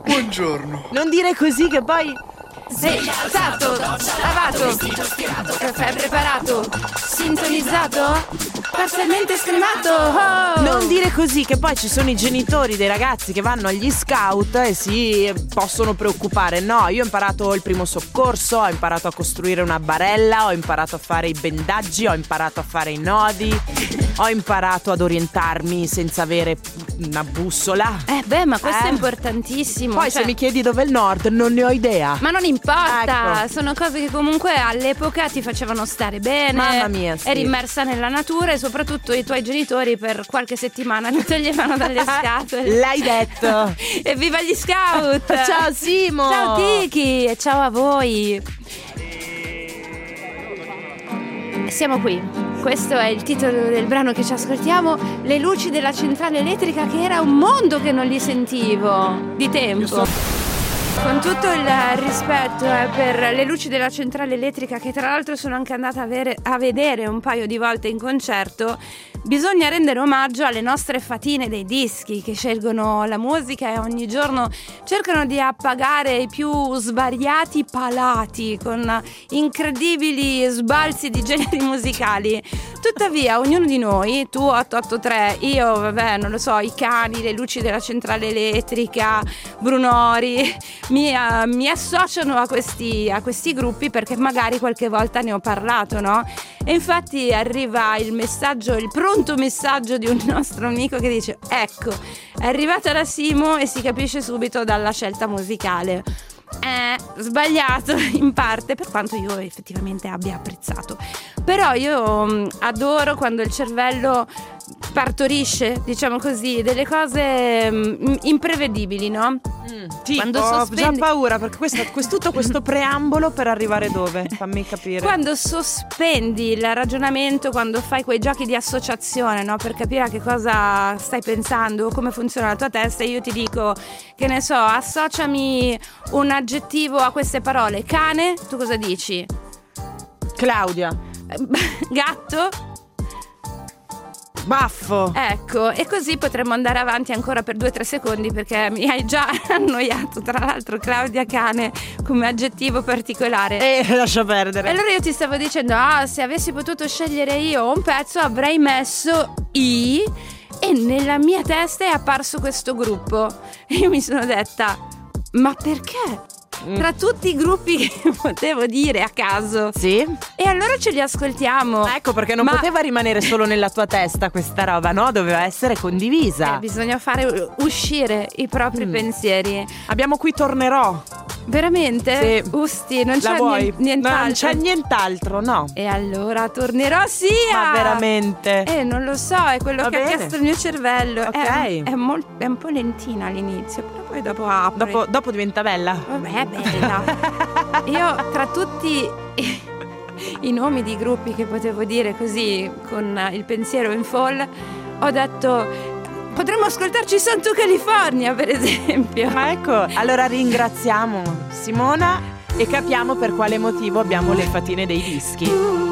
Buongiorno. Non dire così che poi... Sei alzato, lavato, caffè preparato, sintonizzato, parzialmente scremato. Oh! Non dire così che poi ci sono i genitori dei ragazzi che vanno agli scout e si possono preoccupare. No, io ho imparato il primo soccorso, ho imparato a costruire una barella, ho imparato a fare i bendaggi, ho imparato a fare i nodi, ho imparato ad orientarmi senza avere una bussola. Ma questo è importantissimo. Poi se mi chiedi dov'è il nord non ne ho idea. Ma non importa, Ecco. sono cose che comunque all'epoca ti facevano stare bene. Mamma mia, sì. Eri immersa nella natura e soprattutto i tuoi genitori per qualche settimana ti toglievano dalle scatole. L'hai detto. Evviva gli scout! Ciao Simo. Ciao Tiki e ciao a voi. Siamo qui. Questo è il titolo del brano che ci ascoltiamo. Le luci della centrale elettrica, che era un mondo che non li sentivo di tempo. Con tutto il rispetto per le luci della centrale elettrica, che tra l'altro sono anche andata a vedere un paio di volte in concerto, bisogna rendere omaggio alle nostre fatine dei dischi che scelgono la musica e ogni giorno cercano di appagare i più svariati palati con incredibili sbalzi di generi musicali. Tuttavia ognuno di noi, tu 883, io vabbè non lo so, i cani, le luci della centrale elettrica, Brunori, mi associano a questi gruppi perché magari qualche volta ne ho parlato, no? E infatti arriva il pronto messaggio di un nostro amico che dice: ecco, è arrivata la Simo e si capisce subito dalla scelta musicale. Sbagliato in parte, per quanto io effettivamente abbia apprezzato. Però io adoro quando il cervello partorisce, diciamo così, delle cose imprevedibili, no? Tipo, ho già paura perché tutto questo preambolo per arrivare dove? Fammi capire. Quando sospendi il ragionamento, quando fai quei giochi di associazione, no? Per capire a che cosa stai pensando, come funziona la tua testa, e io ti dico, che ne so, associami un aggettivo a queste parole. Cane, tu cosa dici? Claudia. Gatto? Baffo. Ecco, e così potremmo andare avanti ancora per 2-3 secondi, perché mi hai già annoiato. Tra l'altro Claudia cane come aggettivo particolare. Lascia perdere. E allora io ti stavo dicendo, se avessi potuto scegliere io un pezzo avrei messo I, e nella mia testa è apparso questo gruppo. E io mi sono detta, ma perché? Tra tutti i gruppi che potevo dire a caso. Sì. E allora ce li ascoltiamo. Ecco perché non poteva rimanere solo nella tua testa questa roba, no? Doveva essere condivisa. Bisogna fare uscire i propri pensieri. Abbiamo qui Tornerò. Veramente? Sì. Usti, non La c'è vuoi? nient'altro. Non c'è nient'altro, no. E allora Tornerò sia. Ma veramente? Non lo so, è quello che ha chiesto il mio cervello. Ok. È un po' lentina all'inizio, però poi dopo apre. Dopo diventa bella. Vabbè, è bella. Io tra tutti i nomi di gruppi che potevo dire così con il pensiero in fall, ho detto potremmo ascoltarci Santo California, per esempio. Ma ecco, allora ringraziamo Simona e capiamo per quale motivo abbiamo le fatine dei dischi.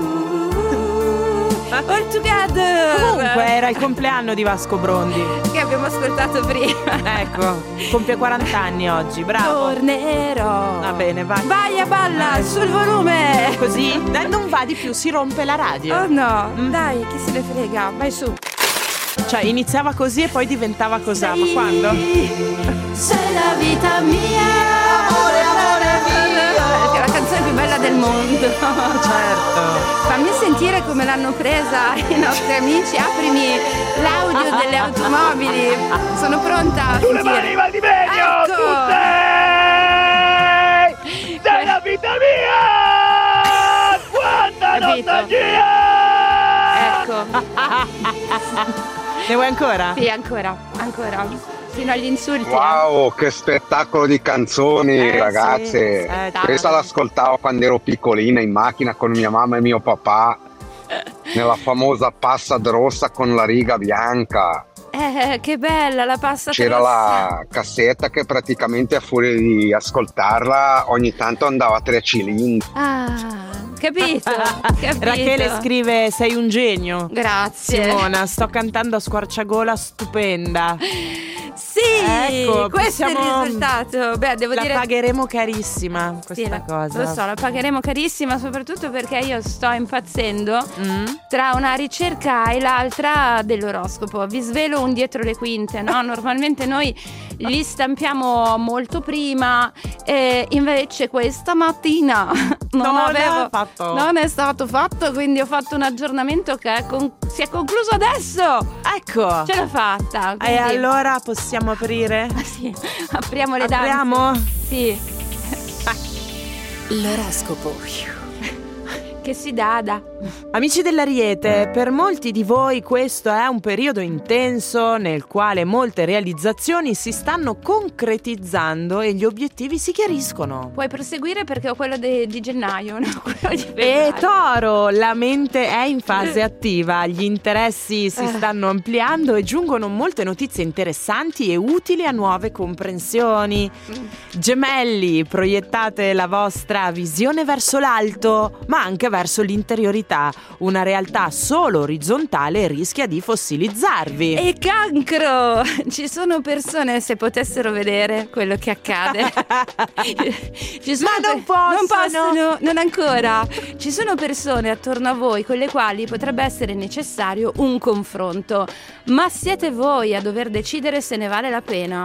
All Together. Comunque era il compleanno di Vasco Brondi, che abbiamo ascoltato prima. Ecco, compie 40 anni oggi, bravo. Tornerò. Va bene, vai. Vai a balla sul volume. Così? Dai, non va di più, si rompe la radio. Oh no, dai, chi se ne frega, vai su. Cioè iniziava così e poi diventava cos'ha, ma quando? Sei la vita mia. Amore mio. È la canzone più bella del mondo. Certo. Fammi sentire come l'hanno presa i nostri amici. Aprimi l'audio delle automobili. Sono pronta a Sulle sentire. mani Valdivegno, Ecco. tu sei la vita mia. Quanta Capito. nostalgia. Ecco. Ne vuoi ancora? Sì, ancora. Fino agli insulti. Wow, che spettacolo di canzoni, ragazze. Sì. Questa l'ascoltavo quando ero piccolina in macchina con mia mamma e mio papà nella famosa Passat rossa con la riga bianca. Che bella la Passat C'era rossa. la cassetta che praticamente a furia di ascoltarla ogni tanto andava a 3 cilindri. Capito. Rachele scrive: sei un genio. Grazie. Simona, sto cantando a squarciagola, stupenda. Sì, Sì, Ecco, questo è il risultato. Beh, devo la dire pagheremo carissima questa cosa. Lo so, la pagheremo carissima, soprattutto perché io sto impazzendo tra una ricerca e l'altra dell'oroscopo. Vi svelo un dietro le quinte, no? Normalmente noi li stampiamo molto prima e invece questa mattina non è stato fatto, quindi ho fatto un aggiornamento che si è concluso adesso. Ecco. Ce l'ho fatta. E quindi- allora possiamo aprire? Sì, apriamo le danze. Apriamo? Sì, L'oroscopo. che si dà. Amici dell'Ariete, per molti di voi questo è un periodo intenso nel quale molte realizzazioni si stanno concretizzando e gli obiettivi si chiariscono. Puoi proseguire perché ho quello di gennaio, no? Quello di E febbraio. Toro, la mente è in fase attiva, gli interessi si stanno ampliando e giungono molte notizie interessanti e utili a nuove comprensioni. Gemelli, proiettate la vostra visione verso l'alto, ma anche verso l'interiorità. Una realtà solo orizzontale rischia di fossilizzarvi. E Cancro! Ci sono persone, se potessero vedere quello che accade. Ma non possono. non ancora. Ci sono persone attorno a voi con le quali potrebbe essere necessario un confronto, ma siete voi a dover decidere se ne vale la pena.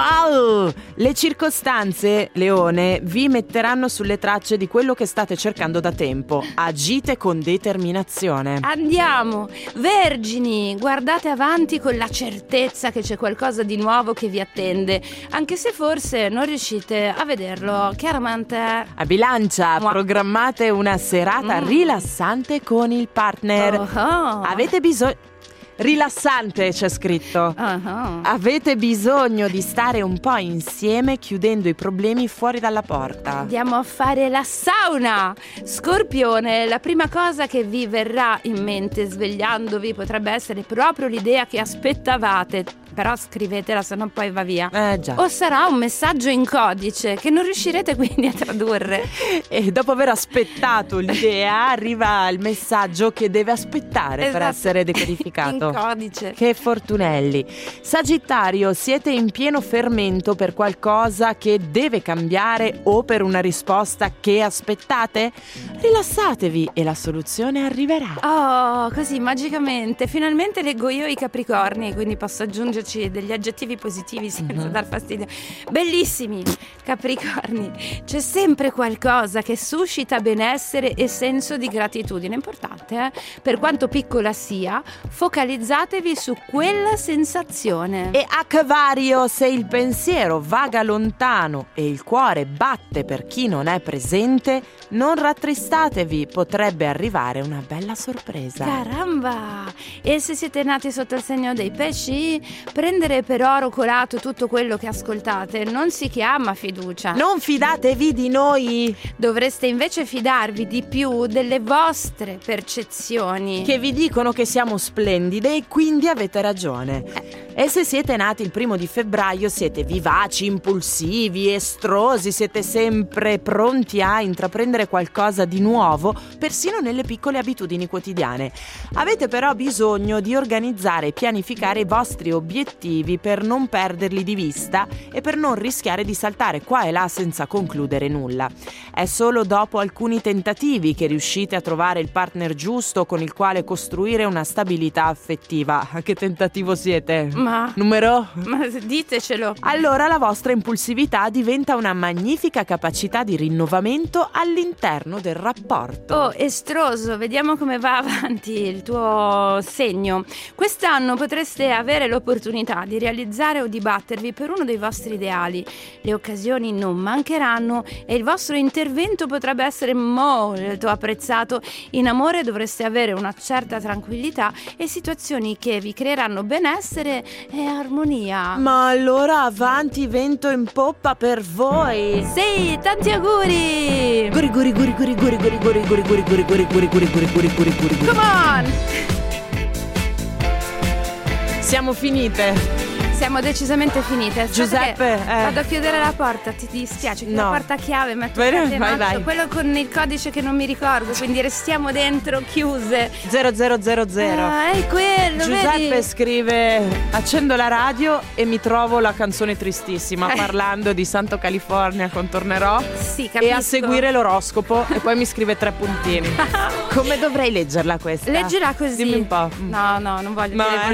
Wow! Le circostanze, Leone, vi metteranno sulle tracce di quello che state cercando da tempo. Agite con determinazione. Andiamo! Vergini, guardate avanti con la certezza che c'è qualcosa di nuovo che vi attende, anche se forse non riuscite a vederlo chiaramente. A Bilancia, Mua. programmate una serata rilassante con il partner. Oh. Avete bisogno... Rilassante c'è scritto. Oh. Avete bisogno di stare un po' insieme chiudendo i problemi fuori dalla porta. Andiamo a fare la sauna! Scorpione, la prima cosa che vi verrà in mente svegliandovi potrebbe essere proprio l'idea che aspettavate, però scrivetela, sennò poi va via. Già. O sarà un messaggio in codice che non riuscirete quindi a tradurre. E dopo aver aspettato l'idea arriva il messaggio che deve aspettare per Esatto. essere decodificato. In codice. Che fortunelli. Sagittario, siete in pieno fermento per qualcosa che deve cambiare o per una risposta che aspettate? Rilassatevi e la soluzione arriverà. Oh, così magicamente. Finalmente leggo io i Capricorni, quindi posso aggiungerci degli aggettivi positivi senza dar fastidio. Bellissimi Capricorni. C'è sempre qualcosa che suscita benessere e senso di gratitudine. Importante, per quanto piccola sia, focalizzatevi su quella sensazione. E Acquario, se il pensiero vaga lontano e il cuore batte per chi non è presente, non rattristatevi, potrebbe arrivare una bella sorpresa. Caramba! E se siete nati sotto il segno dei pesci, prendere per oro colato tutto quello che ascoltate non si chiama fiducia. Non fidatevi di noi, Dovreste invece fidarvi di più delle vostre percezioni. che vi dicono che siamo splendide e quindi avete ragione. E se siete nati il 1 di febbraio siete vivaci, impulsivi, estrosi, siete sempre pronti a intraprendere qualcosa di nuovo, persino nelle piccole abitudini quotidiane. Avete però bisogno di organizzare e pianificare i vostri obiettivi per non perderli di vista e per non rischiare di saltare qua e là senza concludere nulla. È solo dopo alcuni tentativi che riuscite a trovare il partner giusto con il quale costruire una stabilità affettiva. A che tentativo siete? Ma Numero? ditecelo. Allora la vostra impulsività diventa una magnifica capacità di rinnovamento all'interno del rapporto. Oh, estroso, vediamo come va avanti il tuo segno. Quest'anno potreste avere l'opportunità di realizzare o di battervi per uno dei vostri ideali. Le occasioni non mancheranno e il vostro intervento potrebbe essere molto apprezzato. In amore dovreste avere una certa tranquillità e situazioni che vi creeranno benessere e armonia. Ma allora avanti, vento in poppa per voi. Sì, tanti auguri! Guri guri guri guri guri guri guri guri guri guri guri guri guri guri guri guri guri guri. Come on! Siamo finite. Siamo decisamente finite. Aspetta Giuseppe, vado a chiudere la porta, ti dispiace? No. La porta a chiave, metto vai. quello con il codice che non mi ricordo, quindi restiamo dentro chiuse. 0000. Ah, è quello, Giuseppe vedi? scrive: accendo la radio e mi trovo la canzone tristissima parlando di Santo California con Tornerò. Sì, capisco. E a seguire l'oroscopo e poi mi scrive 3 puntini. Come dovrei leggerla questa? Leggila così. Dimmi un po'. No, non voglio dire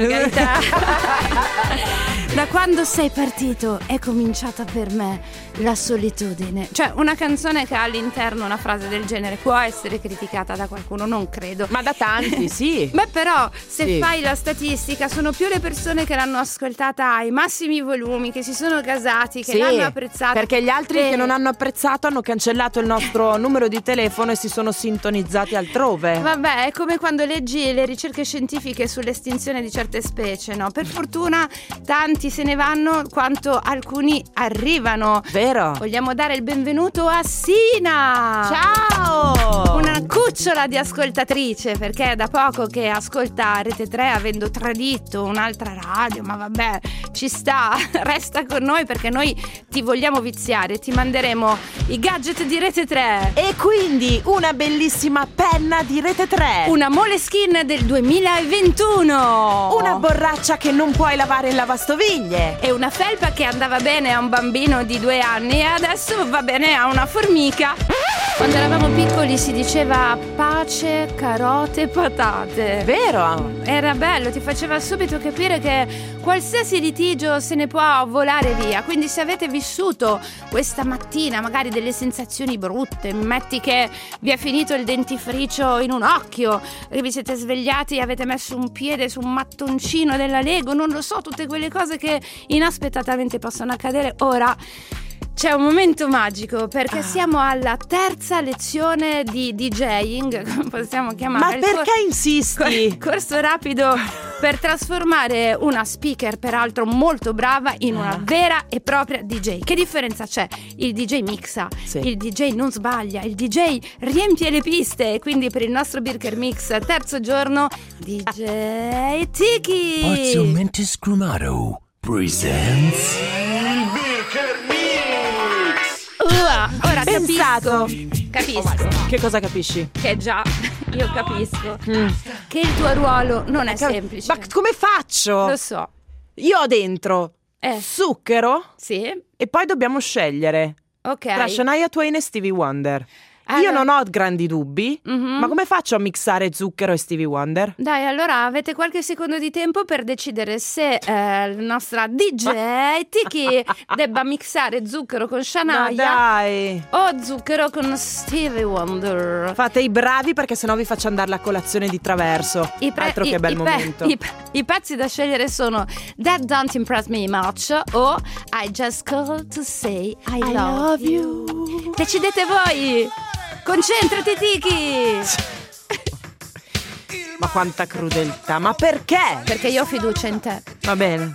volgarità. Da quando sei partito è cominciata per me la solitudine. Cioè, una canzone che ha all'interno una frase del genere può essere criticata da qualcuno, non credo. Ma da tanti, sì. Beh, però, se Sì. fai la statistica, sono più le persone che l'hanno ascoltata ai massimi volumi, che si sono gasati, che Sì, l'hanno apprezzata. perché gli altri che non hanno apprezzato hanno cancellato il nostro numero di telefono e si sono sintonizzati altrove. Vabbè, è come quando leggi le ricerche scientifiche sull'estinzione di certe specie, no? Per fortuna tanti se ne vanno quanto alcuni arrivano. Vero? Vogliamo dare il benvenuto a Sina! Ciao! Una cucciola di ascoltatrice, perché è da poco che ascolta Rete 3 avendo tradito un'altra radio, ma vabbè, ci sta, resta con noi perché noi ti vogliamo viziare, ti manderemo i gadget di Rete 3. E quindi una bellissima penna di Rete 3. Una Moleskine del 2021. Una borraccia che non puoi lavare in lavastoviglie. E una felpa che andava bene a un bambino di 2 anni e adesso va bene a una formica. Quando eravamo piccoli si diceva pace, carote, patate. Vero? Era bello, ti faceva subito capire che qualsiasi litigio se ne può volare via. Quindi se avete vissuto questa mattina magari delle sensazioni brutte, metti che vi è finito il dentifricio in un occhio, che vi siete svegliati e avete messo un piede su un mattoncino della Lego, non lo so, tutte quelle cose che inaspettatamente possono accadere ora. C'è un momento magico perché siamo alla 3ª lezione di DJing, come possiamo chiamare. Ma perché insisti? Corso rapido per trasformare una speaker, peraltro molto brava, in una vera e propria DJ. Che differenza c'è? Il DJ mixa, Sì. il DJ non sbaglia, il DJ riempie le piste. Quindi per il nostro Birker Mix 3° giorno, DJ Tiki. Parzialmente scrumato presents Ora Pensato. capisco Che cosa capisci? che già io capisco che il tuo ruolo non è semplice. Ma come faccio? Lo so. Io ho dentro Eh. zucchero Sì. e poi dobbiamo scegliere Ok. tra Shania Twain e Stevie Wonder. Io Allora- non ho grandi dubbi, Mhm. ma come faccio a mixare zucchero e Stevie Wonder? Dai, allora avete qualche secondo di tempo per decidere se la nostra DJ Tiki debba mixare zucchero con Ma Shania dai! o zucchero con Stevie Wonder. Fate i bravi perché sennò vi faccio andare la colazione di traverso. Altro che bel momento. I pezzi da scegliere sono That Don't Impress Me Much o I Just Called to Say I Love You. Decidete voi! Concentrati, Tiki! Ma quanta crudeltà, ma perché? Perché io ho fiducia in te. Va bene.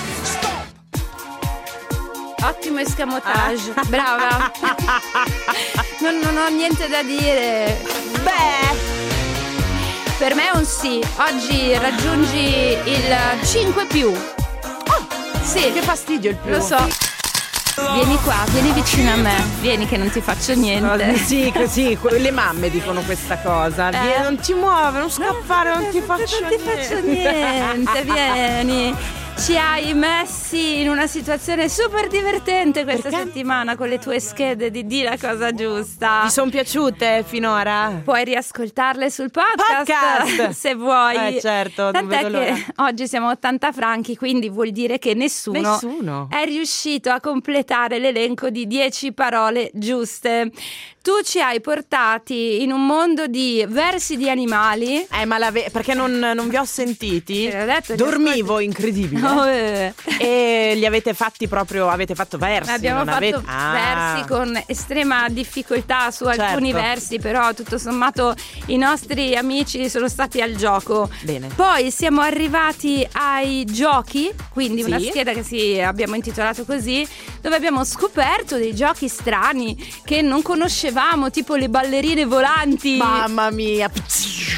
Ottimo escamotage, brava. Non ho niente da dire. Beh, Per me è un sì. Oggi raggiungi il 5+. Sì, che fastidio il più. lo so. Vieni qua, vieni vicino a me. Vieni che non ti faccio niente. Sì, così, le mamme dicono questa cosa. Vieni, non ti muove, non scappare, non ti faccio Non ti faccio niente, vieni. Ci hai messi in una situazione super divertente questa Perché? settimana con le tue schede di Di la cosa giusta. Ti sono piaciute finora? Puoi riascoltarle sul podcast se vuoi. Certo, non Tant'è vedo l'ora. che oggi siamo a 80 franchi, quindi vuol dire che nessuno è riuscito a completare l'elenco di 10 parole giuste. Tu ci hai portati in un mondo di versi di animali. Ma perché non vi ho sentiti? L'ho detto, li Dormivo, incredibile. E li avete fatti proprio, avete fatto versi? Abbiamo non fatto avete... versi con estrema difficoltà su alcuni Certo. versi, però tutto sommato i nostri amici sono stati al gioco. Bene. Poi siamo arrivati ai giochi, quindi Sì. una scheda che abbiamo intitolato così, dove abbiamo scoperto dei giochi strani che non conoscevamo, tipo le ballerine volanti. Mamma mia.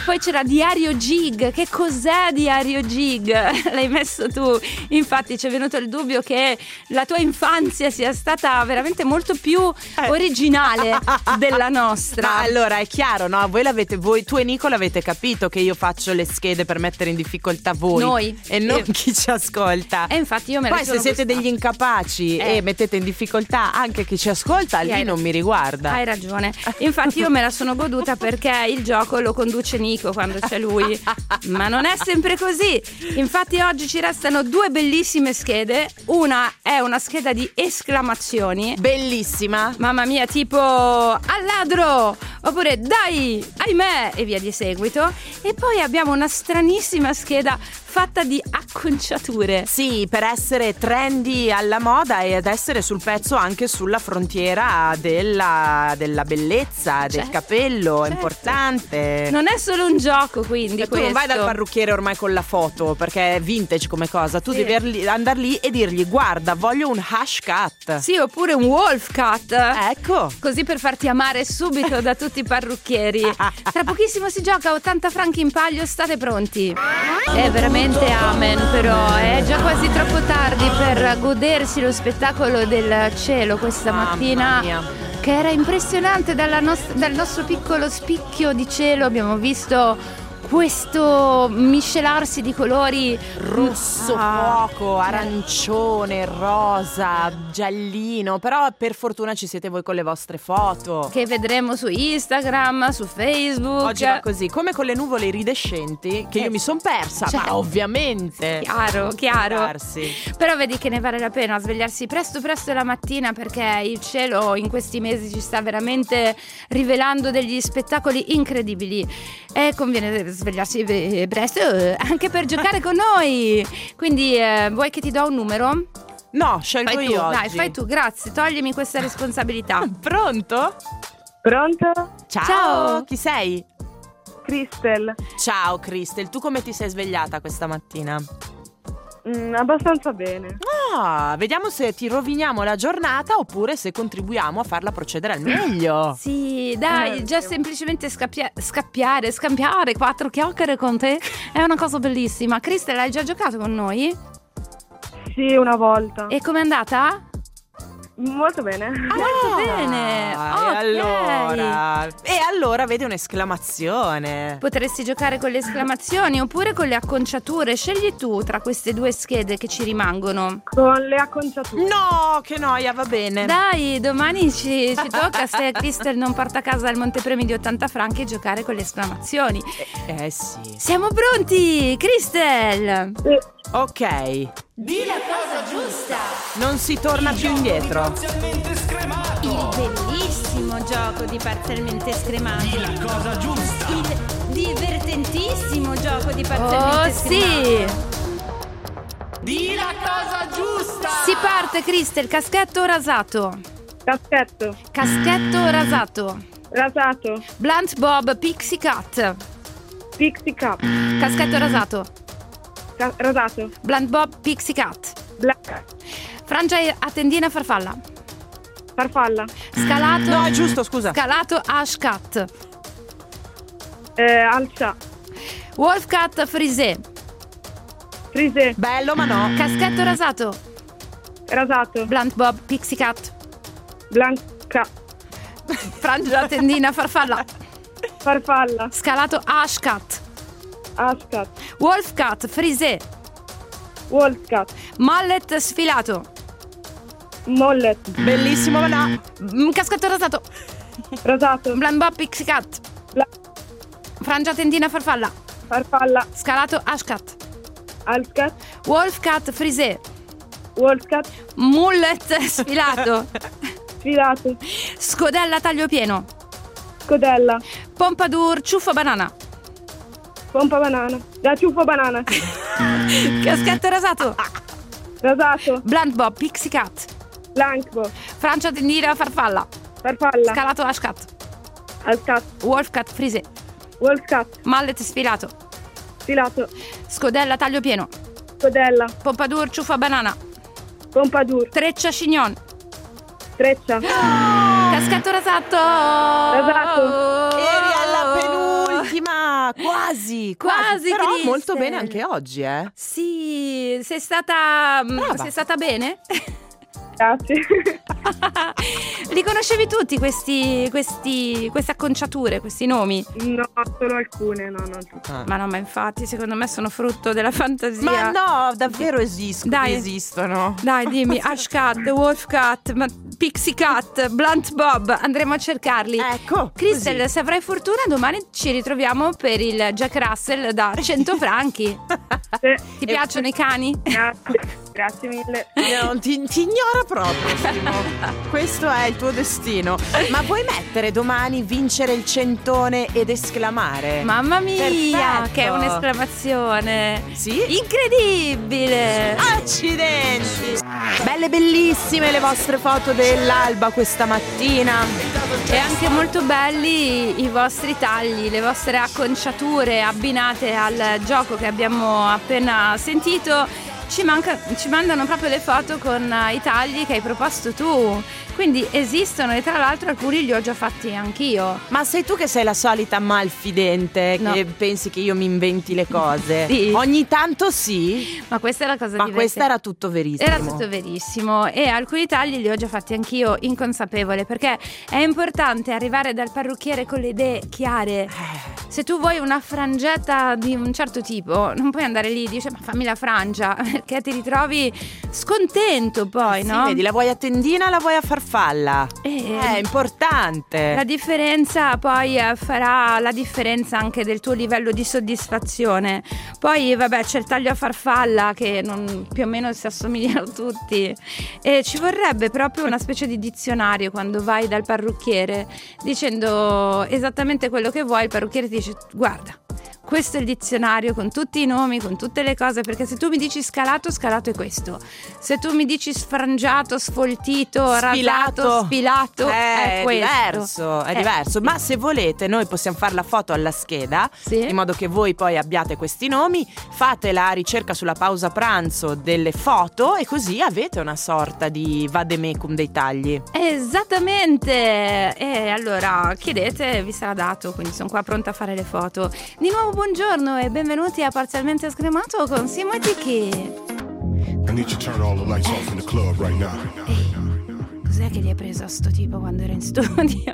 Poi c'era Diario Gig. Che cos'è Diario Gig? L'hai messo tu. Infatti ci è venuto il dubbio che la tua infanzia sia stata veramente molto più originale della nostra. Ma allora è chiaro, no? Voi, tu e Nicola avete capito che io faccio le schede per mettere in difficoltà voi. Noi. E non chi ci ascolta. E infatti io me Poi se siete degli incapaci e mettete in difficoltà anche chi ci ascolta, lì non mi riguarda. Hai ragione. Infatti io me la sono goduta perché il gioco lo conduce Nico quando c'è lui. Ma non è sempre così. Infatti oggi ci restano 2 bellissime schede. Una è una scheda di esclamazioni. Bellissima. Mamma mia, tipo al ladro, oppure dai, ahimè, e via di seguito. E poi abbiamo una stranissima scheda fatta di acconciature. Sì, per essere trendy alla moda e ad essere sul pezzo anche sulla frontiera della bellezza, del capello, è importante. Non è solo un gioco, quindi tu non vai dal parrucchiere ormai con la foto, perché è vintage come cosa. Tu devi andare lì e dirgli: guarda, voglio un hash cut. Sì, oppure un wolf cut. Ecco. Così per farti amare subito da tutti i parrucchieri. Tra pochissimo si gioca 80 franchi in palio, state pronti? È veramente amen, però è già quasi troppo tardi per godersi lo spettacolo del cielo questa mattina, che era impressionante. Dal nostro piccolo spicchio di cielo abbiamo visto questo miscelarsi di colori: rosso fuoco, arancione, rosa, giallino. Però per fortuna ci siete voi con le vostre foto, che vedremo su Instagram, su Facebook. Oggi va così, come con le nuvole iridescenti, che io mi son persa, ma ovviamente chiaro. Però vedi che ne vale la pena svegliarsi presto la mattina, perché il cielo in questi mesi ci sta veramente rivelando degli spettacoli incredibili e conviene svegliarsi presto anche per giocare con noi. Quindi vuoi che ti do un numero? No, scelgo fai tu, io oggi. Dai, fai tu, grazie, toglimi questa responsabilità. Pronto? Pronto? Ciao. Chi sei? Cristel. Ciao Cristel, tu come ti sei svegliata questa mattina? Abbastanza bene. Vediamo se ti roviniamo la giornata oppure se contribuiamo a farla procedere al meglio. Sì, dai, già semplicemente scambiare 4 chiacchiere con te è una cosa bellissima. Cristel, hai già giocato con noi? Sì, una volta. E com'è andata? Molto bene. Molto bene. E allora vedi un'esclamazione. Potresti giocare con le esclamazioni oppure con le acconciature. Scegli tu tra queste 2 schede che ci rimangono. Con le acconciature. No, che noia, va bene. Dai, domani ci tocca, se Cristel non porta a casa il montepremi di 80 franchi, giocare con le esclamazioni. Sì. Siamo pronti, Cristel? Sì. Ok. Di la cosa giusta. Non si torna più indietro. Il bellissimo gioco di parzialmente scremati. Di la cosa giusta. Il divertentissimo gioco di parzialmente scremati. Sì. Di la cosa giusta. Si parte, Cristel. Caschetto o rasato? Caschetto. Caschetto o rasato? Rasato. Blunt Bob Pixie Cut. Pixie Cut. Caschetto o rasato? Rasato. Blunt Bob Pixie Cut. Black. Frangia a tendina farfalla. Farfalla. Scalato. No, è giusto, scusa. Scalato Ash Cut. Alcia. Wolf Cut Frisé. Frisé. Bello, ma no. Caschetto rasato. Rasato. Blunt Bob Pixie Cut. Blanca. Frangia a tendina farfalla. Farfalla. Scalato Ash Cut. Ascat. Wolf Cut Frisé. Wolf Cut. Mallet sfilato. Mollet. Bellissimo, ma no. Caschetto rasato. Rasato. Blunt Bob Pixie Cut. Frangia a tendina farfalla. Farfalla. Scalato Ash Cut. Ascat. Wolf Cut Frisé. Wolf Cut. Mullet sfilato. Sfilato. Scodella taglio pieno. Scodella. Pompadour ciuffo banana. Pompa banana. Da ciuffo banana. Caschetto rasato. Rasato. Blunt Bob Pixie Cut. Blanco. Francia tendina farfalla. Farfalla. Scalato Ash Cut. Ascat. Wolf Cut Frisé. Wolf Cut. Mallet sfilato. Sfilato. Scodella taglio pieno. Scodella. Pompadour ciuffa banana. Pompadour. Treccia chignon. Treccia. Caschetto rasato. Rasato. Eri alla penultima. quasi. Quasi Però Crystal. molto bene anche oggi, eh? Sì, sei stata bene? Grazie. Li conoscevi tutti queste acconciature, questi nomi? No, solo alcune, no, non tutte. Ma no, ma infatti secondo me sono frutto della fantasia. Ma no, davvero esistono. Dai, dimmi, Ash Cat, Wolf Cat, Pixie Cat, Blunt Bob, andremo a cercarli. Ecco, Crystal, così. se avrai fortuna domani ci ritroviamo per il Jack Russell da 100 franchi. Sì. Ti piacciono i cani? Grazie mille. Non ti ignora proprio, Simo. Questo è il tuo destino. Ma vuoi mettere domani vincere il centone ed esclamare? Mamma mia, Perfetto. che è un'esclamazione. Sì? Incredibile. Accidenti! Belle bellissime le vostre foto dell'alba questa mattina. E anche molto belli i vostri tagli, le vostre acconciature abbinate al gioco che abbiamo appena sentito. Ci mandano proprio le foto con i tagli che hai proposto tu. Quindi esistono e tra l'altro alcuni li ho già fatti anch'io. Ma sei tu che sei la solita malfidente No. che pensi che io mi inventi le cose? Sì. Ogni tanto sì. Ma questa è la cosa Ma divertente. questa era tutto verissimo. Era tutto verissimo e alcuni tagli li ho già fatti anch'io inconsapevole, perché è importante arrivare dal parrucchiere con le idee chiare. Se tu vuoi una frangetta di un certo tipo non puoi andare lì e dici ma fammi la frangia, perché ti ritrovi scontento poi, Sì, no? vedi, la vuoi a tendina, la vuoi a farfalla. È importante. La differenza poi farà la differenza anche del tuo livello di soddisfazione. Poi vabbè, c'è il taglio a farfalla che più o meno si assomigliano tutti e ci vorrebbe proprio una specie di dizionario quando vai dal parrucchiere dicendo esattamente quello che vuoi. Il parrucchiere ti dice guarda, questo è il dizionario con tutti i nomi, con tutte le cose, perché se tu mi dici scalato è questo. Se tu mi dici sfrangiato, sfoltito, rasato, spilato, è questo. È diverso. Ma se volete noi possiamo fare la foto alla scheda, Sì. in modo che voi poi abbiate questi nomi, fate la ricerca sulla pausa pranzo delle foto e così avete una sorta di vademecum dei tagli. Esattamente. E allora chiedete, vi sarà dato, quindi sono qua pronta a fare le foto. Di nuovo buongiorno e benvenuti a Parzialmente Scremato con Simo e Tiki. I need you to turn all the lights off in the club right now. Cos'è che gli hai preso a sto tipo quando era in studio?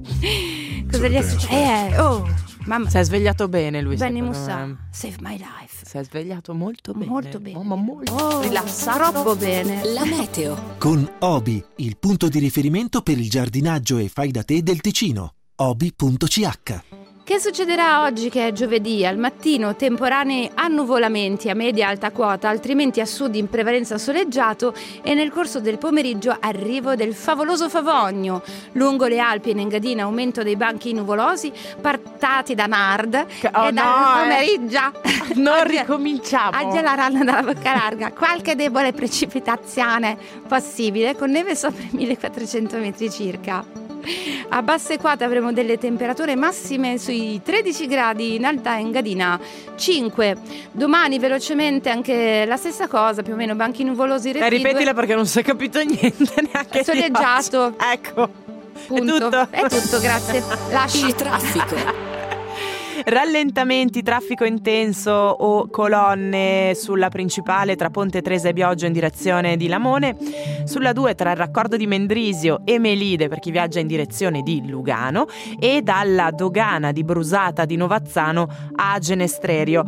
Cosa gli è successo? Mamma, Si è svegliato bene lui. Benny secondo Mussa, me. save my life. Si è svegliato molto bene. Molto bene. Ma molto rilassato. Troppo bene. La meteo. Con Obi, il punto di riferimento per il giardinaggio e fai da te del Ticino. Obi.ch. Che succederà oggi che è giovedì? Al mattino temporanei annuvolamenti a media alta quota, altrimenti a sud in prevalenza soleggiato e nel corso del pomeriggio arrivo del favoloso favogno. Lungo le Alpi e in Engadina aumento dei banchi nuvolosi partati da Nard e dal pomeriggio Non ricominciamo. aggelaranno dalla bocca larga. Qualche debole precipitazione possibile con neve sopra i 1400 metri circa. A basse quote avremo delle temperature massime sui 13 gradi, in alta Engadina 5. Domani velocemente anche la stessa cosa, più o meno banchi nuvolosi residui. Ripetila perché non si è capito niente neanche Soleggiato. di oggi. Ecco. Punto. È tutto, grazie. Lasci. Il traffico. Rallentamenti, traffico intenso o colonne sulla principale tra Ponte Tresa e Bioggio in direzione di Lamone, sulla 2 tra il raccordo di Mendrisio e Melide per chi viaggia in direzione di Lugano e dalla dogana di Brusata di Novazzano a Genestrerio.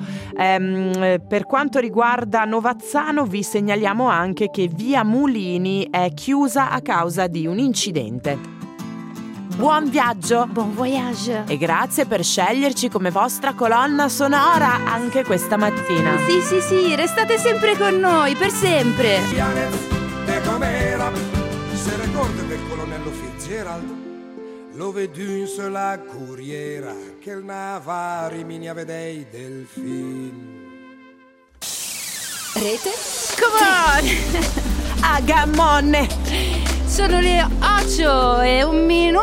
Per quanto riguarda Novazzano vi segnaliamo anche che via Mulini è chiusa a causa di un incidente. Buon viaggio! Buon voyage. E grazie per sceglierci come vostra colonna sonora anche questa mattina. Sì, restate sempre con noi, per sempre. De com'era, se ricorda del colonnello Fitzgerald, lo vedo in sola corriera che il nava rimini a vedere del film. Rete. Come on! Agamonne! Sono le 8 e un minuto.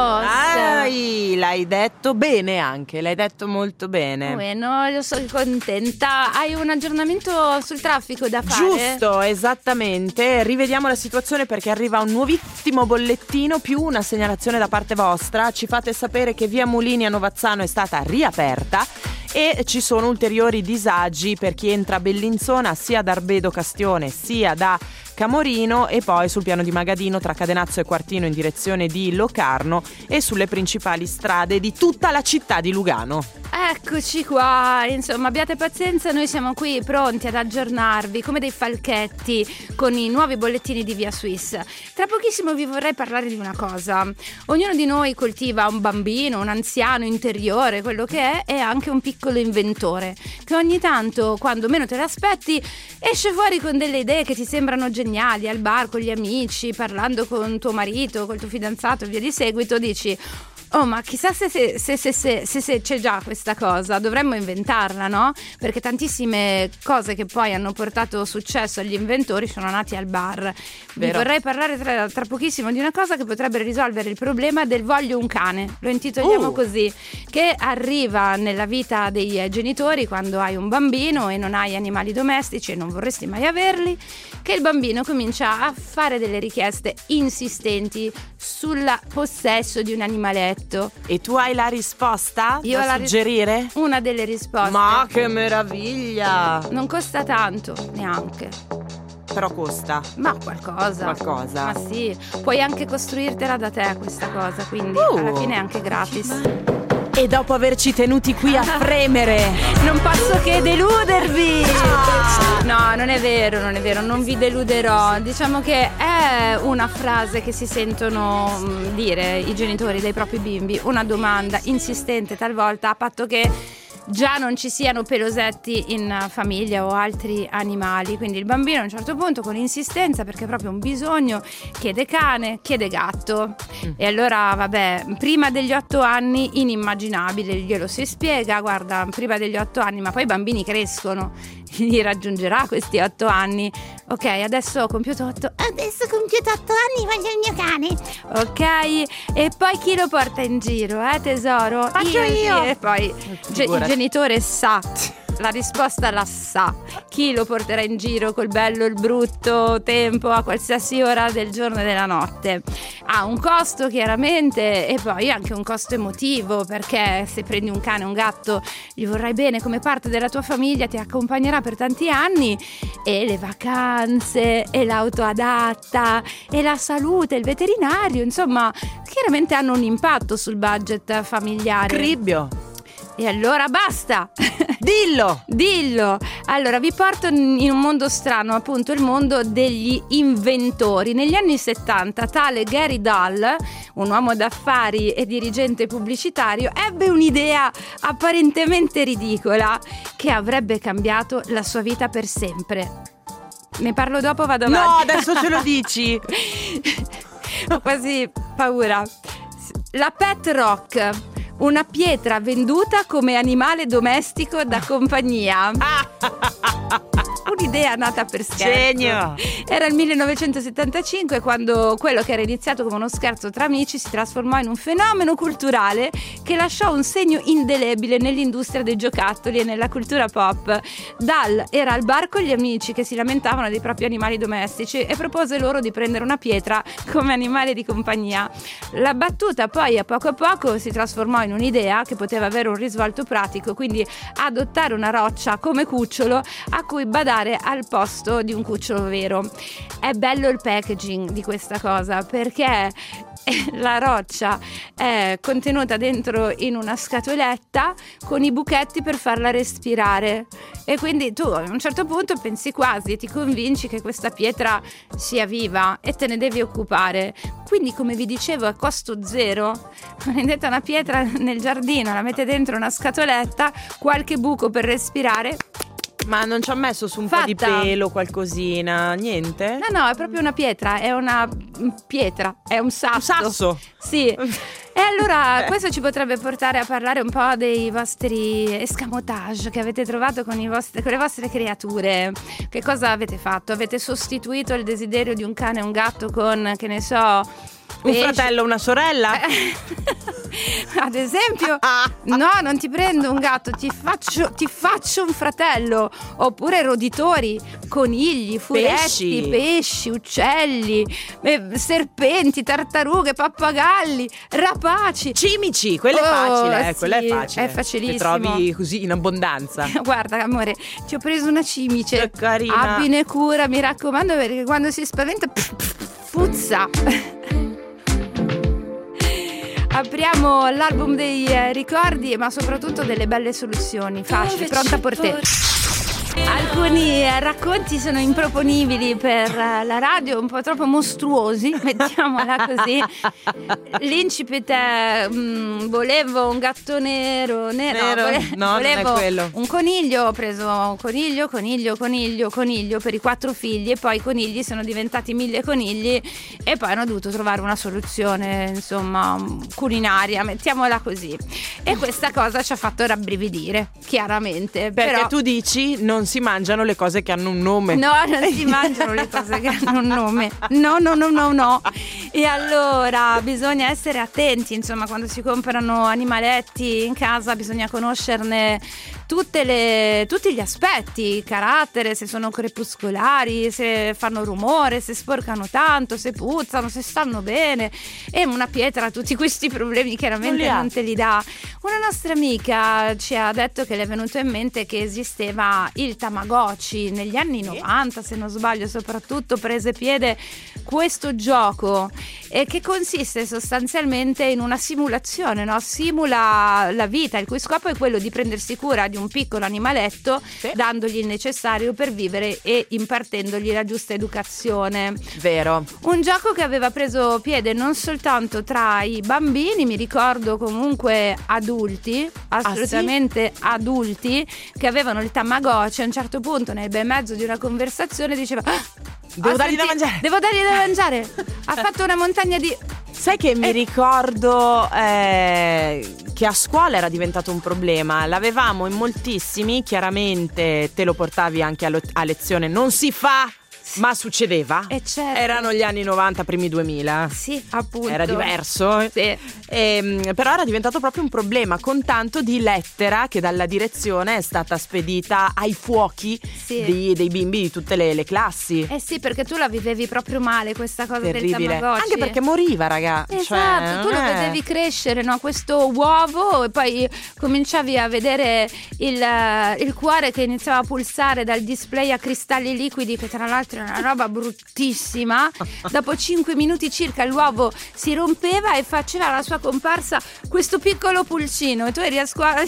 L'hai detto bene anche, l'hai detto molto bene. Bueno, io sono contenta. Hai un aggiornamento sul traffico da fare? Giusto, esattamente. Rivediamo la situazione perché arriva un nuovissimo bollettino più una segnalazione da parte vostra. Ci fate sapere che via Mulini a Novazzano è stata riaperta e ci sono ulteriori disagi per chi entra a Bellinzona sia da Arbedo Castione sia da Camorino e poi sul piano di Magadino tra Cadenazzo e Quartino in direzione di Locarno e sulle principali strade di tutta la città di Lugano. Eccoci qua, insomma abbiate pazienza, noi siamo qui pronti ad aggiornarvi come dei falchetti con i nuovi bollettini di Via Swiss. Tra pochissimo vi vorrei parlare di una cosa: ognuno di noi coltiva un bambino, un anziano interiore, quello che è anche un piccolo inventore che ogni tanto, quando meno te l'aspetti, esce fuori con delle idee che ti sembrano geniali al bar con gli amici, parlando con tuo marito, col tuo fidanzato e via di seguito, dici: oh, ma chissà se c'è già questa cosa, dovremmo inventarla, no? Perché tantissime cose che poi hanno portato successo agli inventori sono nati al bar. Vero. Vi vorrei parlare tra pochissimo di una cosa che potrebbe risolvere il problema del voglio un cane, lo intitoliamo così, che arriva nella vita dei genitori quando hai un bambino e non hai animali domestici e non vorresti mai averli, che il bambino comincia a fare delle richieste insistenti sul possesso di un animaletto. E tu hai la risposta? Io da suggerire? Una delle risposte. Ma che meraviglia! Non costa tanto, neanche. Però costa. Ma qualcosa. Ma sì, puoi anche costruirtela da te questa cosa, quindi alla fine è anche gratis. E dopo averci tenuti qui a fremere, non posso che deludervi. No, non è vero, non vi deluderò. Diciamo che è una frase che si sentono dire i genitori dei propri bimbi, una domanda insistente talvolta, a patto che già non ci siano pelosetti in famiglia o altri animali. Quindi il bambino a un certo punto, con insistenza, perché è proprio un bisogno, chiede cane, chiede gatto. E allora vabbè, prima degli 8 anni inimmaginabile, glielo si spiega: guarda, prima degli 8 anni, ma poi i bambini crescono, li raggiungerà questi 8 anni. Ok, adesso ho compiuto 8 anni, voglio il mio cane. Ok, e poi chi lo porta in giro, tesoro? Faccio io. E poi il genitore sa, la risposta la sa, chi lo porterà in giro col bello e il brutto tempo a qualsiasi ora del giorno e della notte. Ha un costo chiaramente, e poi anche un costo emotivo, perché se prendi un cane o un gatto gli vorrai bene come parte della tua famiglia, ti accompagnerà per tanti anni, e le vacanze e l'auto adatta e la salute, il veterinario, insomma chiaramente hanno un impatto sul budget familiare. Cribbio. E allora basta! Dillo! Allora vi porto in un mondo strano, appunto il mondo degli inventori. Negli anni 70 tale Gary Dahl, un uomo d'affari e dirigente pubblicitario, ebbe un'idea apparentemente ridicola che avrebbe cambiato la sua vita per sempre. Ne parlo dopo, vado avanti. No, adesso ce lo dici! Ho quasi paura. La Pet Rock, una pietra venduta come animale domestico da compagnia. Un'idea nata per scherzo. Genio! Era il 1975 quando quello che era iniziato come uno scherzo tra amici si trasformò in un fenomeno culturale che lasciò un segno indelebile nell'industria dei giocattoli e nella cultura pop. Dahl era al bar con gli amici che si lamentavano dei propri animali domestici e propose loro di prendere una pietra come animale di compagnia. La battuta poi a poco si trasformò in un'idea che poteva avere un risvolto pratico, quindi adottare una roccia come cucciolo a cui badare al posto di un cucciolo vero. È bello il packaging di questa cosa, perché la roccia è contenuta dentro in una scatoletta con i buchetti per farla respirare, e quindi tu a un certo punto pensi quasi e ti convinci che questa pietra sia viva e te ne devi occupare. Quindi, come vi dicevo, a costo zero prendete una pietra nel giardino, la mettete dentro una scatoletta, qualche buco per respirare. Ma non ci ha messo su un po' di pelo, qualcosina, niente? No, è proprio una pietra, è una pietra, è un sasso. Un sasso? Sì. E allora questo ci potrebbe portare a parlare un po' dei vostri escamotage che avete trovato con le vostre creature. Che cosa avete fatto? Avete sostituito il desiderio di un cane e un gatto con, che ne so, un fratello, una sorella? Ad esempio, no, non ti prendo un gatto, ti faccio un fratello. Oppure roditori, conigli, furetti, pesci, uccelli, serpenti, tartarughe, pappagalli, rapaci, cimici. Quello è facile, sì, quello è facile. È facilissimo. Li trovi così in abbondanza. Guarda, amore, ti ho preso una cimice. Che carina. Abbine cura, mi raccomando, perché quando si spaventa puzza. Apriamo l'album dei ricordi, ma soprattutto delle belle soluzioni. Facile, pronta per te. Alcuni racconti sono improponibili per la radio, un po' troppo mostruosi, mettiamola così. L'incipit è volevo un gatto nero, volevo non è quello. Un coniglio, ho preso coniglio per i 4 figli, e poi i conigli sono diventati 1000 conigli e poi hanno dovuto trovare una soluzione, insomma, culinaria, mettiamola così. E questa cosa ci ha fatto rabbrividire, chiaramente. Perché però tu dici non si mangiano le cose che hanno un nome. No, non si mangiano le cose che hanno un nome. No. E allora bisogna essere attenti, insomma, quando si comprano animaletti in casa bisogna conoscerne tutti gli aspetti, carattere, se sono crepuscolari, se fanno rumore, se sporcano tanto, se puzzano, se stanno bene. E una pietra tutti questi problemi chiaramente non te li dà. Una nostra amica ci ha detto che le è venuto in mente che esisteva il Tamagotchi negli anni 90, se non sbaglio, soprattutto prese piede questo gioco, che consiste sostanzialmente in una simulazione, no? Simula la vita, il cui scopo è quello di prendersi cura di un piccolo animaletto, dandogli il necessario per vivere e impartendogli la giusta educazione. Vero. Un gioco che aveva preso piede non soltanto tra i bambini, mi ricordo comunque adulti, assolutamente adulti, che avevano il Tamagotchi. A un certo punto, nel bel mezzo di una conversazione, diceva: devo dargli da mangiare. Devo dargli da mangiare. Ha fatto una montagna di... Sai che mi ricordo che a scuola era diventato un problema. L'avevamo in moltissimi, chiaramente te lo portavi anche a lezione. Non si fa, ma succedeva. Certo. Erano gli anni 90, primi 2000. Sì, appunto. Era diverso. Sì. Però era diventato proprio un problema, con tanto di lettera che dalla direzione è stata spedita ai fuochi dei bimbi di tutte le classi. Sì, perché tu la vivevi proprio male, questa cosa terribile. del Tamagotchi. Anche perché moriva, raga. Esatto, tu lo vedevi crescere, no? Questo uovo, e poi cominciavi a vedere il cuore che iniziava a pulsare dal display a cristalli liquidi, che tra l'altro era una roba bruttissima. Dopo 5 minuti circa l'uovo si rompeva e faceva la sua comparsa questo piccolo pulcino, e tu eri a scuola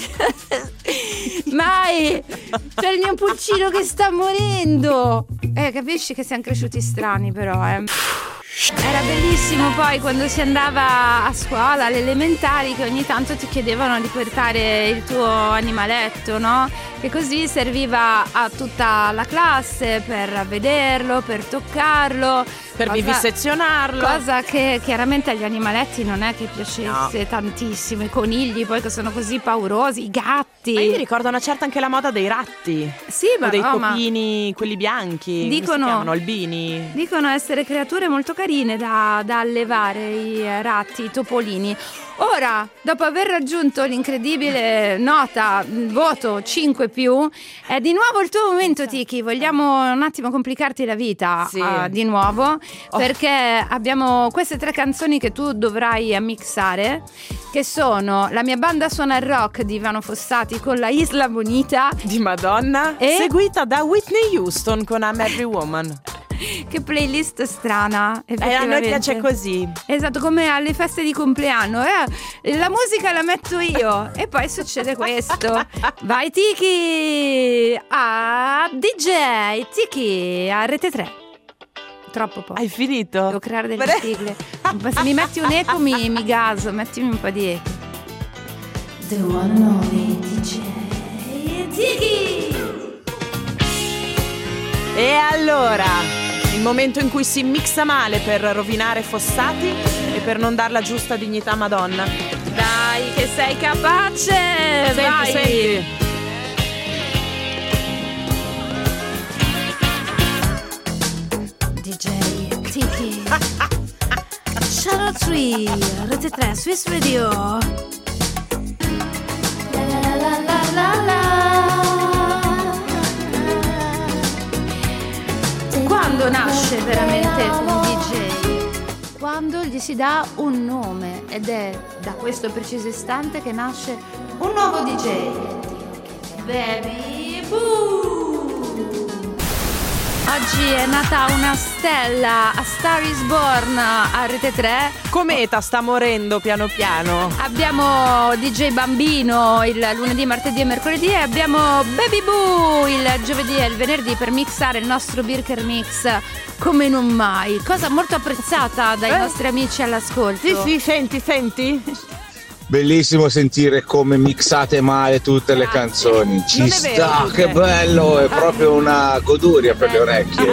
mai, c'è il mio pulcino che sta morendo. Capisci che siamo cresciuti strani, però Era bellissimo poi quando si andava a scuola, alle elementari, che ogni tanto ti chiedevano di portare il tuo animaletto, no? Che così serviva a tutta la classe per vederlo, per toccarlo, per vivisezionarlo. Cosa che chiaramente agli animaletti non è che piacesse tantissimo. I conigli poi, che sono così paurosi, i gatti. Ma io mi ricordo una certa anche la moda dei ratti. Sì, ma o dei topini, quelli bianchi. Come si chiamano? Albini. Dicono essere creature molto carine da allevare, i ratti, i topolini. Ora, dopo aver raggiunto l'incredibile nota, voto 5+, è di nuovo il tuo momento, Tiki. Vogliamo un attimo complicarti la vita di nuovo, perché abbiamo queste 3 canzoni che tu dovrai mixare, che sono La mia banda suona il rock di Ivano Fossati con La Isla Bonita di Madonna, seguita da Whitney Houston con I'm Every Woman. Che playlist strana, a noi piace così. Esatto, come alle feste di compleanno. La musica la metto io e poi succede questo. Vai Tiki a DJ Tiki a Rete 3. Troppo poco. Hai finito? Devo creare delle sigle. Se mi metti un eco mi gaso. Mettimi un po' di eco. The one and only DJ Tiki. E allora, il momento in cui si mixa male per rovinare Fossati e per non dar la giusta dignità a Madonna. Dai che sei capace. Vai. Senti. DJ Tiki. Shadow Tree, Rete 3, Swiss Radio. La la la la la. Quando nasce veramente un DJ? Quando gli si dà un nome, ed è da questo preciso istante che nasce un nuovo DJ. Baby Boo! Oggi è nata una stella, A Star is Born a Rete 3. Cometa sta morendo piano piano. Abbiamo DJ Bambino il lunedì, martedì e mercoledì, e abbiamo Baby Boo il giovedì e il venerdì per mixare il nostro Birker Mix come non mai. Cosa molto apprezzata dai nostri amici all'ascolto. Sì, senti. Bellissimo sentire come mixate male tutte le canzoni. Ci sta, che bello, è proprio una goduria per le orecchie.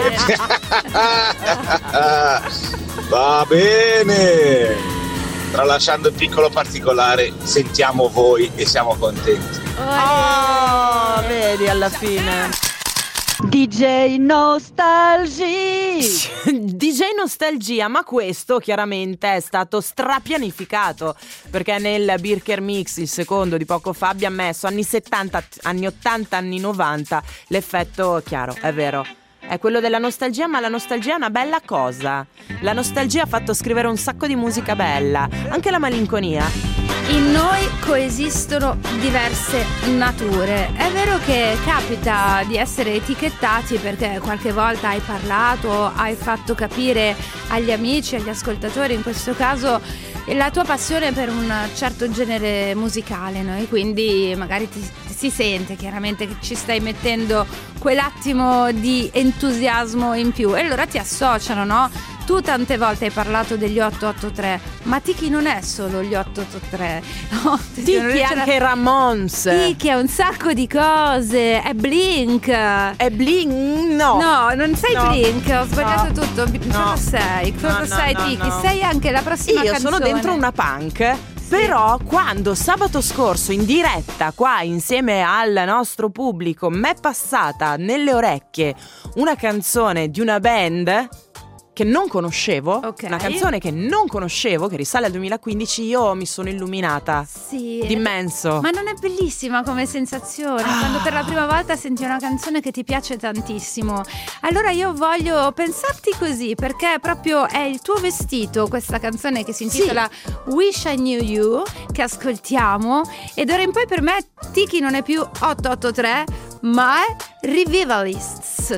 Va bene. Tralasciando il piccolo particolare, sentiamo voi e siamo contenti. Oh, vedi alla fine. DJ Nostalgia. DJ Nostalgia, ma questo chiaramente è stato strapianificato, perché nel Birker Mix, il secondo di poco fa, abbiamo messo anni 70, anni 80, anni 90. L'effetto chiaro, è vero, è quello della nostalgia, ma la nostalgia è una bella cosa. La nostalgia ha fatto scrivere un sacco di musica bella, anche la malinconia. In noi coesistono diverse nature. È vero che capita di essere etichettati perché qualche volta hai parlato, hai fatto capire agli amici, agli ascoltatori in questo caso, la tua passione per un certo genere musicale, no? E quindi magari si sente chiaramente che ci stai mettendo quell'attimo di entusiasmo in più e allora ti associano, no? Tu tante volte hai parlato degli 883, ma Tiki non è solo gli 883, no? Tiki è anche Ramones. Tiki è un sacco di cose, è Blink. È Blink? No, non sei Blink, ho sbagliato tutto. Cosa sei? Cosa sei Tiki? No. Sei anche la prossima Io canzone. sono dentro una punk. Però quando sabato scorso in diretta qua insieme al nostro pubblico m'è passata nelle orecchie una canzone di una band che non conoscevo, una canzone che non conoscevo, che risale al 2015, io mi sono illuminata. Sì. D'immenso. Ma non è bellissima come sensazione? Quando per la prima volta senti una canzone che ti piace tantissimo. Allora io voglio pensarti così, perché proprio è il tuo vestito, questa canzone che si intitola Wish I Knew You, che ascoltiamo. Ed ora in poi per me Tiki non è più 883, ma è Revivalists.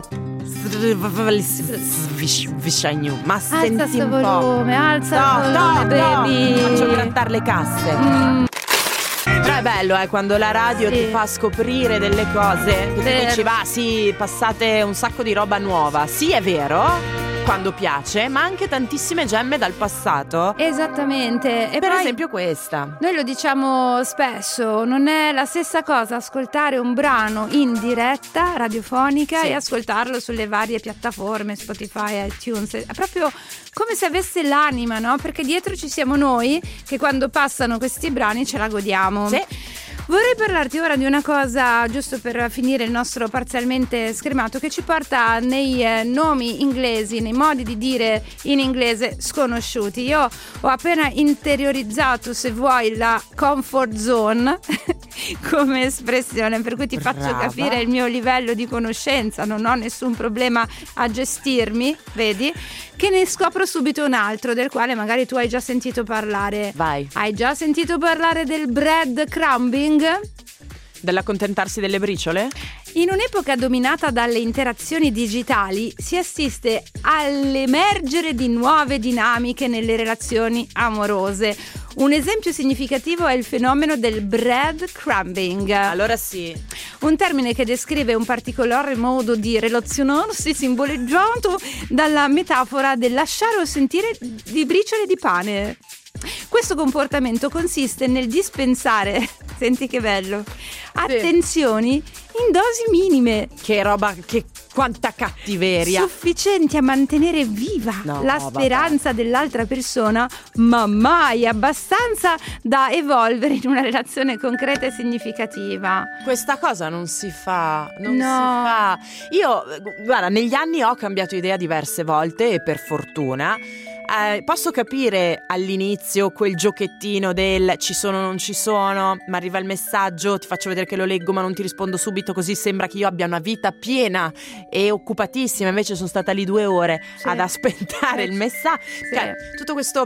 Ma senti alza sto un po'. volume, alza il volume, baby. Faccio grattare le casse. Però è bello quando la radio ti fa scoprire delle cose che tu dici, va, sì, passate un sacco di roba nuova. Sì, è vero, quando piace, ma anche tantissime gemme dal passato. Esattamente. E per poi, esempio questa. Noi lo diciamo spesso, non è la stessa cosa ascoltare un brano in diretta radiofonica e ascoltarlo sulle varie piattaforme, Spotify, iTunes. È proprio come se avesse l'anima, no? Perché dietro ci siamo noi che quando passano questi brani ce la godiamo. Sì. Vorrei parlarti ora di una cosa, giusto per finire il nostro parzialmente schermato, che ci porta nei nomi inglesi, nei modi di dire in inglese sconosciuti. Io ho appena interiorizzato, se vuoi, la comfort zone come espressione, per cui ti faccio capire il mio livello di conoscenza. Non ho nessun problema a gestirmi, vedi? Che ne scopro subito un altro del quale magari tu hai già sentito parlare. Vai. Hai già sentito parlare del breadcrumbing? Dell'accontentarsi delle briciole? In un'epoca dominata dalle interazioni digitali si assiste all'emergere di nuove dinamiche nelle relazioni amorose. Un esempio significativo è il fenomeno del breadcrumbing. Allora sì. Un termine che descrive un particolare modo di relazionarsi simboleggiato dalla metafora del lasciare o sentire di briciole di pane. Questo comportamento consiste nel dispensare, senti che bello, attenzioni in dosi minime. Che roba, che quanta cattiveria. Sufficienti a mantenere viva la speranza dell'altra persona, ma mai abbastanza da evolvere in una relazione concreta e significativa. Questa cosa non si fa, si fa. Io, guarda, negli anni ho cambiato idea diverse volte e per fortuna. Posso capire all'inizio quel giochettino del ci sono o non ci sono, ma arriva il messaggio, ti faccio vedere che lo leggo ma non ti rispondo subito, così sembra che io abbia una vita piena e occupatissima, invece sono stata lì 2 ore ad aspettare il messaggio. Cioè, tutto questo...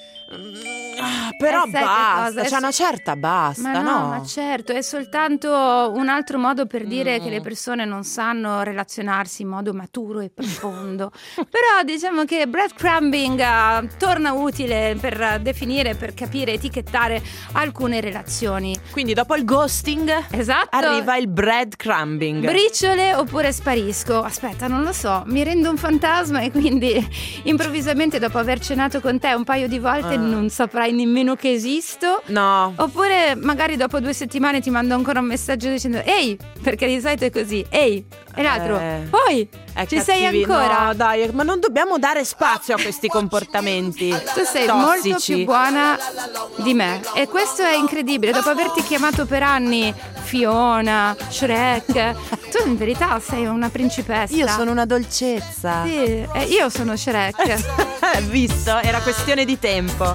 però basta, c'è una certa basta, ma no? Ma certo, è soltanto un altro modo per dire che le persone non sanno relazionarsi in modo maturo e profondo. Però diciamo che breadcrumbing torna utile per definire, per capire, etichettare alcune relazioni. Quindi dopo il ghosting, esatto, arriva il breadcrumbing. Briciole oppure sparisco? Aspetta, non lo so, mi rendo un fantasma e quindi improvvisamente dopo aver cenato con te un paio di volte non saprai nemmeno che esisto. No. Oppure magari dopo 2 settimane ti mando ancora un messaggio dicendo ehi, perché di solito è così, ehi, e l'altro poi ci sei ancora? No dai, ma non dobbiamo dare spazio a questi comportamenti. Tu sei tossici. molto più buona di me e questo è incredibile. Dopo averti chiamato per anni Fiona, Shrek, tu in verità sei una principessa. Io sono una dolcezza. Sì, io sono Shrek. Visto, era questione di tempo.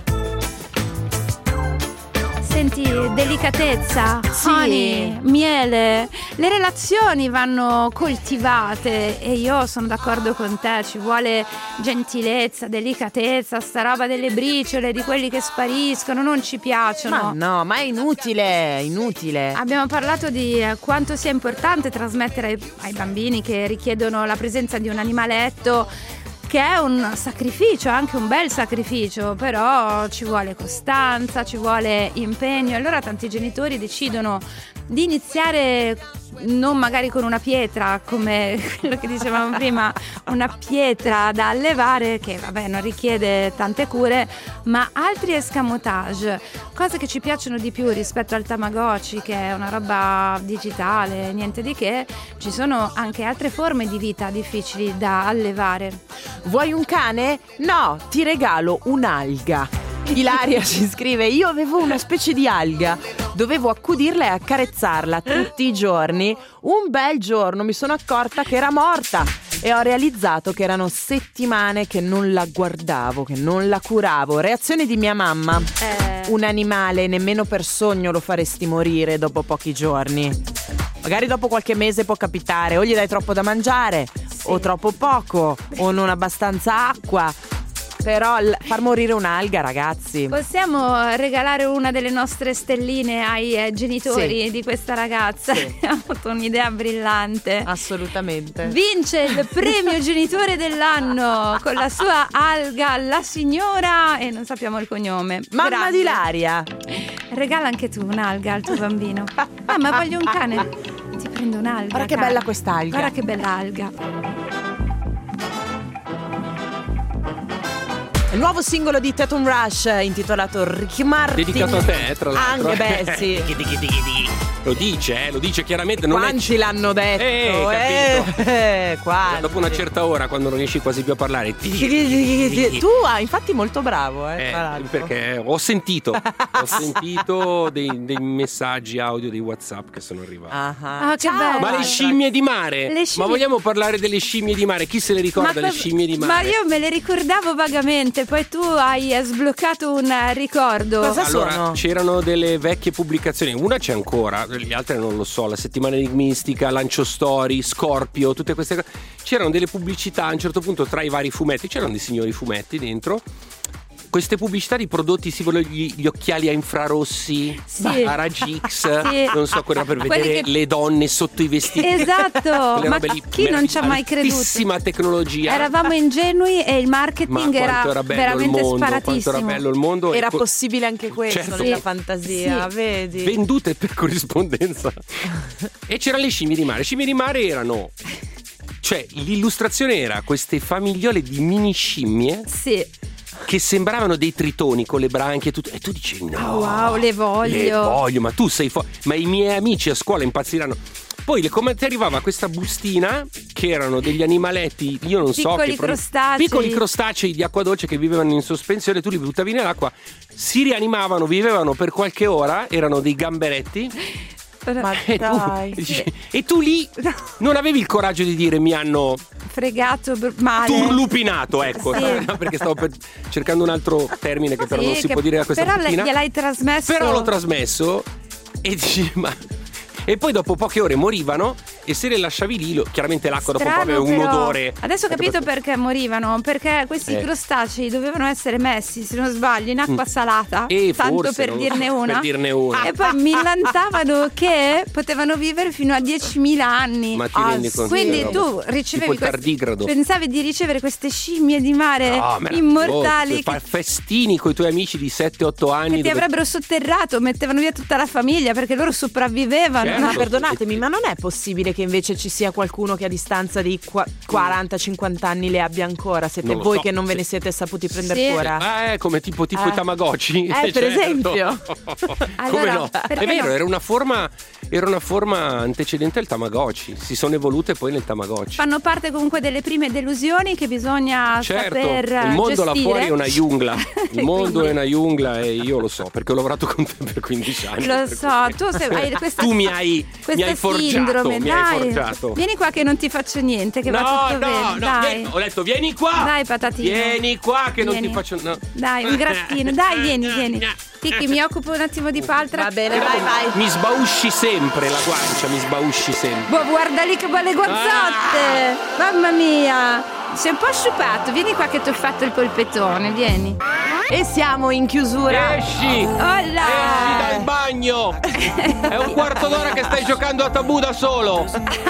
Senti, delicatezza, honey, miele, le relazioni vanno coltivate e io sono d'accordo con te, ci vuole gentilezza, delicatezza, sta roba delle briciole, di quelli che spariscono, non ci piacciono. Ma no, ma è inutile. Abbiamo parlato di quanto sia importante trasmettere ai bambini che richiedono la presenza di un animaletto, che è un sacrificio, anche un bel sacrificio, però ci vuole costanza, ci vuole impegno. Allora tanti genitori decidono di iniziare non magari con una pietra, come quello che dicevamo prima, una pietra da allevare che vabbè non richiede tante cure, ma altri escamotage, cose che ci piacciono di più rispetto al Tamagotchi, che è una roba digitale, niente di che. Ci sono anche altre forme di vita difficili da allevare. Vuoi un cane? No, ti regalo un'alga. Ilaria ci scrive: io avevo una specie di alga, dovevo accudirla e accarezzarla tutti i giorni. Un bel giorno mi sono accorta che era morta e ho realizzato che erano settimane che non la guardavo, che non la curavo. Reazione di mia mamma: un animale nemmeno per sogno lo faresti morire dopo pochi giorni. Magari dopo qualche mese può capitare, o gli dai troppo da mangiare, o troppo poco, o non abbastanza acqua. Però far morire un'alga, ragazzi. Possiamo regalare una delle nostre stelline ai genitori di questa ragazza? Sì. Ha avuto un'idea brillante. Assolutamente. Vince il premio genitore dell'anno con la sua alga, la signora, e non sappiamo il cognome. Mamma Grazie. di Ilaria. Regala anche tu un'alga al tuo bambino. Ah, ma voglio un cane. Ti prendo un'alga. Guarda che bella quest'alga. Guarda che bella alga. Il nuovo singolo di Tatum Rush intitolato Ricky Martin. Dedicato a te, tra l'altro. Anche, beh, sì. Lo dice chiaramente. Non quanti l'hanno detto? Quanti? Dopo una certa ora, quando non riesci quasi più a parlare. Tu infatti molto bravo, perché ho sentito dei messaggi audio di WhatsApp che sono arrivati. Che bello. Ma le scimmie di mare? Ma vogliamo parlare delle scimmie di mare? Chi se le ricorda le scimmie di mare? Ma io me le ricordavo vagamente. Poi tu hai sbloccato un ricordo. Cosa allora, sono? C'erano delle vecchie pubblicazioni. Una c'è ancora, le altre non lo so. La settimana enigmistica, Lancio Story, Scorpio, tutte queste cose. C'erano delle pubblicità a un certo punto tra i vari fumetti. C'erano dei signori fumetti dentro. Queste pubblicità di prodotti, gli occhiali a infrarossi, a raggi X, non so, quella per vedere le donne sotto i vestiti. Esatto, ma chi non ci ha mai creduto? Altissima tecnologia. Eravamo ingenui e il marketing era veramente sparatissimo. Quanto era bello il mondo. Era possibile anche questo, nella fantasia, vedi? Vendute per corrispondenza. E c'erano le scimmie di mare. Le scimmie di mare erano... Cioè, l'illustrazione era queste famigliole di mini scimmie. Sì. Che sembravano dei tritoni con le branchie e tutto. E tu dicevi no, wow, le voglio, ma tu sei ma i miei amici a scuola impazziranno. Poi come ti arrivava questa bustina che erano degli animaletti, io non so che piccoli crostacei di acqua dolce che vivevano in sospensione, tu li buttavi nell'acqua, si rianimavano, vivevano per qualche ora, erano dei gamberetti Ma dai. E tu lì non avevi il coraggio di dire mi hanno fregato male. Turlupinato, ecco. Sì. Perché stavo cercando un altro termine che però non si può dire a questa però mattina. gliel'hai trasmesso. Però l'ho trasmesso e dici e poi dopo poche ore morivano e se le lasciavi lì, chiaramente l'acqua dopo un po' aveva un odore. Adesso ho capito perché morivano, perché questi crostacei dovevano essere messi, se non sbaglio, in acqua salata, tanto forse, per dirne una. Per dirne una. E poi millantavano che potevano vivere fino a 10.000 anni. Ma ti rendi conto? Quindi tu ricevevi tardigrado. pensavi di ricevere queste scimmie di mare immortali festini con i tuoi amici di 7-8 anni che ti avrebbero sotterrato, mettevano via tutta la famiglia perché loro sopravvivevano. Ma perdonatemi, ma non è possibile che invece ci sia qualcuno che a distanza di 40-50 anni le abbia ancora? Siete voi che non ve ne siete saputi prendere cura? Come tipo i Tamagotchi. Per esempio. Come no? È vero, era una forma antecedente al Tamagotchi. Si sono evolute poi nel Tamagotchi. Fanno parte comunque delle prime delusioni che bisogna saper il mondo gestire. là fuori è una jungla. Il mondo è una jungla e io lo so perché ho lavorato con te per 15 anni. Lo so, tu hai questa tu mi hai sindrome, forgiato. Vieni qua che non ti faccio niente, che va tutto bene. Dai. Ho detto vieni qua. Dai patatino. Vieni qua che non ti faccio Dai, un grattino. Dai, vieni. Ticchi, mi occupo un attimo di paltra. Va bene, vai. Mi sbausci sempre la guancia, mi sbausci sempre. Boh, guarda lì che belle guazzotte. Mamma mia. Sei un po' sciupato, vieni qua che ti ho fatto il polpettone, vieni. E siamo in chiusura. Esci dal bagno. È un quarto d'ora che stai giocando a Tabù da solo.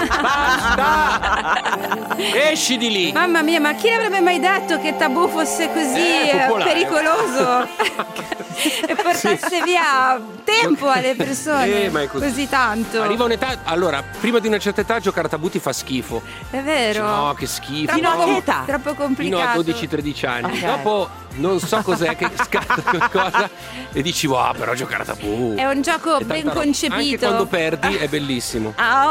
Basta. Esci di lì. Mamma mia, ma chi avrebbe mai detto che Tabù fosse così pericoloso e portasse via tempo alle persone ma è così tanto? Arriva un'età, allora, prima di una certa età giocare a Tabù ti fa schifo. È vero? No, che schifo. Fino a che età? Troppo complicato. Fino a 12-13 anni. Okay. Dopo non so cos'è che scatta qualcosa e dici però giocare a Tabù è un gioco ben concepito. Anche quando perdi è bellissimo.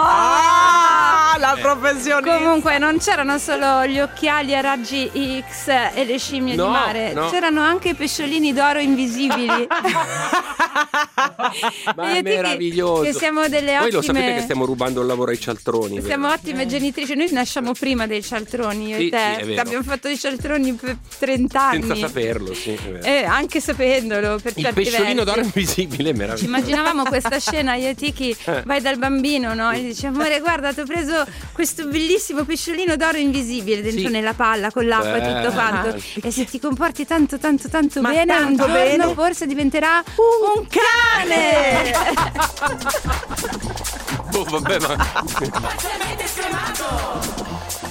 La professione. Comunque non c'erano solo gli occhiali a raggi X e le scimmie di mare, c'erano anche i pesciolini d'oro invisibili. Ma è meraviglioso. Che siamo delle Voi ottime. lo sapete che stiamo rubando il lavoro ai cialtroni. Siamo ottime genitrici. Noi nasciamo prima dei cialtroni, io e te. Sì, è vero. Abbiamo fatto i cialtroni per 30 anni. Senza saperlo, sì, è vero. Anche sapendolo per il certi pesciolino versi. d'oro invisibile è meraviglioso. Immaginavamo questa scena, io e Tiki vai dal bambino, no? E gli dice amore guarda ti ho preso questo bellissimo pesciolino d'oro invisibile dentro nella palla con l'acqua e tutto quanto, e se ti comporti tanto bene un giorno forse diventerà un cane. Vabbè, ma